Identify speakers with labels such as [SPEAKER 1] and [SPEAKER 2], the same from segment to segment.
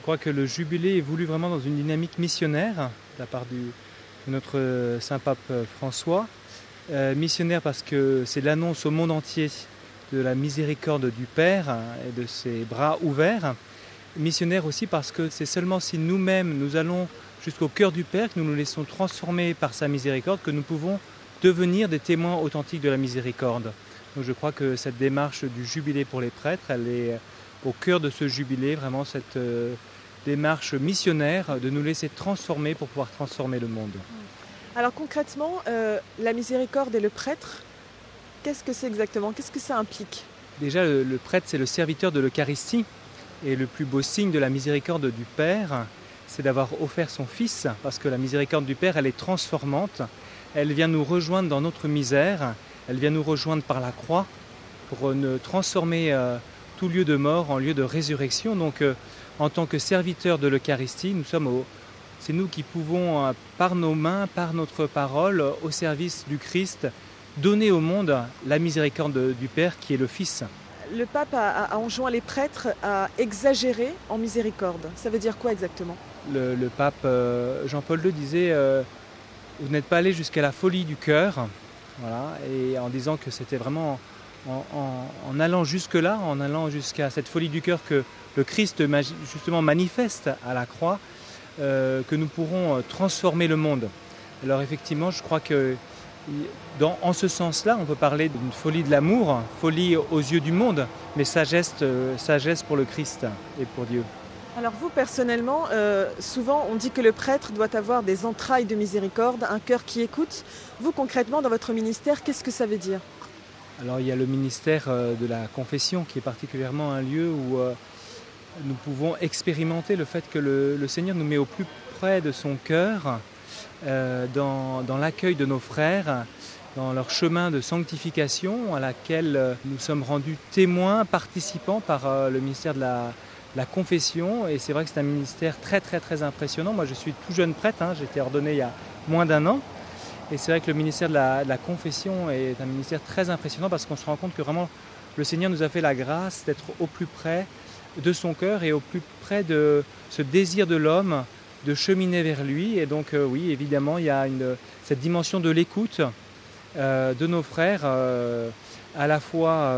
[SPEAKER 1] crois que le jubilé est voulu vraiment dans une dynamique missionnaire de la part de notre saint pape François. Missionnaire parce que c'est l'annonce au monde entier de la miséricorde du Père et de ses bras ouverts. Missionnaire aussi parce que c'est seulement si nous-mêmes nous allons jusqu'au cœur du Père, que nous nous laissons transformer par sa miséricorde, que nous pouvons devenir des témoins authentiques de la miséricorde. Donc je crois que cette démarche du jubilé pour les prêtres, elle est au cœur de ce jubilé, vraiment cette démarche missionnaire de nous laisser transformer pour pouvoir transformer le monde.
[SPEAKER 2] Alors concrètement, la miséricorde et le prêtre, qu'est-ce que c'est exactement? Qu'est-ce que ça implique?
[SPEAKER 1] Déjà, le prêtre, c'est le serviteur de l'Eucharistie. Et le plus beau signe de la miséricorde du Père, c'est d'avoir offert son Fils, parce que la miséricorde du Père, elle est transformante. Elle vient nous rejoindre dans notre misère, elle vient nous rejoindre par la croix pour transformer tout lieu de mort en lieu de résurrection. Donc, en tant que serviteurs de l'Eucharistie, c'est nous qui pouvons, par nos mains, par notre parole, au service du Christ, donner au monde la miséricorde du Père qui est le Fils.
[SPEAKER 2] Le pape a enjoint les prêtres à exagérer en miséricorde. Ça veut dire quoi exactement?
[SPEAKER 1] Le pape Jean-Paul II disait vous n'êtes pas allé jusqu'à la folie du cœur, voilà, et en disant que c'était vraiment en allant jusque-là, en allant jusqu'à cette folie du cœur que le Christ justement manifeste à la croix, que nous pourrons transformer le monde. Alors effectivement, je crois que en ce sens-là, on peut parler d'une folie de l'amour, folie aux yeux du monde, mais sagesse pour le Christ et pour Dieu.
[SPEAKER 2] Alors vous, personnellement, souvent on dit que le prêtre doit avoir des entrailles de miséricorde, un cœur qui écoute. Vous, concrètement, dans votre ministère, qu'est-ce que ça veut dire?
[SPEAKER 1] Alors il y a le ministère de la confession qui est particulièrement un lieu où nous pouvons expérimenter le fait que le Seigneur nous met au plus près de son cœur, dans l'accueil de nos frères, dans leur chemin de sanctification à laquelle nous sommes rendus témoins, participants par le ministère de la confession. Et c'est vrai que c'est un ministère très très très impressionnant. Moi je suis tout jeune prêtre, j'ai été ordonné il y a moins d'1 an. Et c'est vrai que le ministère de la confession est un ministère très impressionnant parce qu'on se rend compte que vraiment le Seigneur nous a fait la grâce d'être au plus près de son cœur et au plus près de ce désir de l'homme de cheminer vers lui. Et donc oui, évidemment, il y a cette dimension de l'écoute de nos frères, à la fois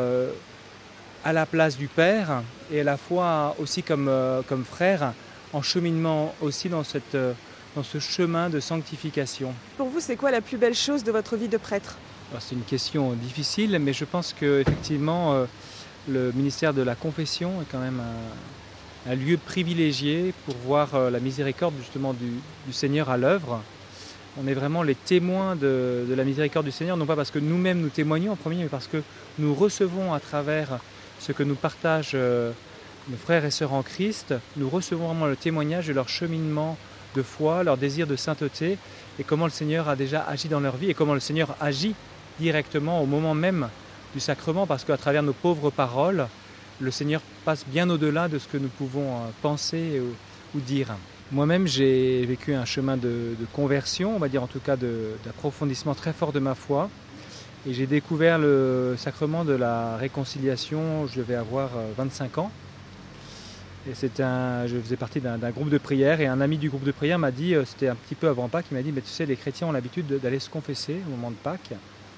[SPEAKER 1] à la place du Père et à la fois aussi comme frères, en cheminement aussi dans ce chemin de sanctification.
[SPEAKER 2] Pour vous, c'est quoi la plus belle chose de votre vie de prêtre?
[SPEAKER 1] Alors, c'est une question difficile, mais je pense qu'effectivement, le ministère de la confession est quand même un lieu privilégié pour voir la miséricorde justement du Seigneur à l'œuvre. On est vraiment les témoins de la miséricorde du Seigneur, non pas parce que nous-mêmes nous témoignons en premier, mais parce que nous recevons à travers ce que nous partagent nos frères et sœurs en Christ, nous recevons vraiment le témoignage de leur cheminement de foi, leur désir de sainteté, et comment le Seigneur a déjà agi dans leur vie, et comment le Seigneur agit directement au moment même du sacrement, parce qu'à travers nos pauvres paroles, le Seigneur passe bien au-delà de ce que nous pouvons penser ou dire. Moi-même, j'ai vécu un chemin de conversion, on va dire en tout cas d'approfondissement très fort de ma foi. Et j'ai découvert le sacrement de la réconciliation, je devais avoir 25 ans. Et je faisais partie d'un groupe de prière et un ami du groupe de prière m'a dit, c'était un petit peu avant Pâques, il m'a dit, mais tu sais, les chrétiens ont l'habitude d'aller se confesser au moment de Pâques.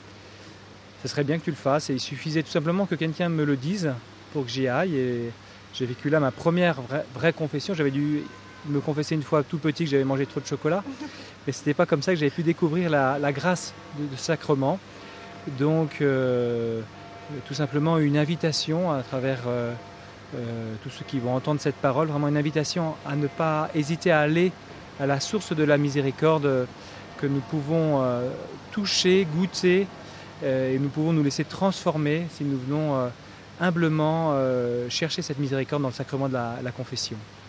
[SPEAKER 1] Ce serait bien que tu le fasses. Et il suffisait tout simplement que quelqu'un me le dise pour que j'y aille. Et j'ai vécu là ma première vraie confession. J'avais dû me confesser une fois tout petit que j'avais mangé trop de chocolat. Mais c'était pas comme ça que j'avais pu découvrir la grâce de ce sacrement. Donc tout simplement une invitation à travers tous ceux qui vont entendre cette parole, vraiment une invitation à ne pas hésiter à aller à la source de la miséricorde que nous pouvons toucher, goûter, et nous pouvons nous laisser transformer si nous venons humblement chercher cette miséricorde dans le sacrement de la confession.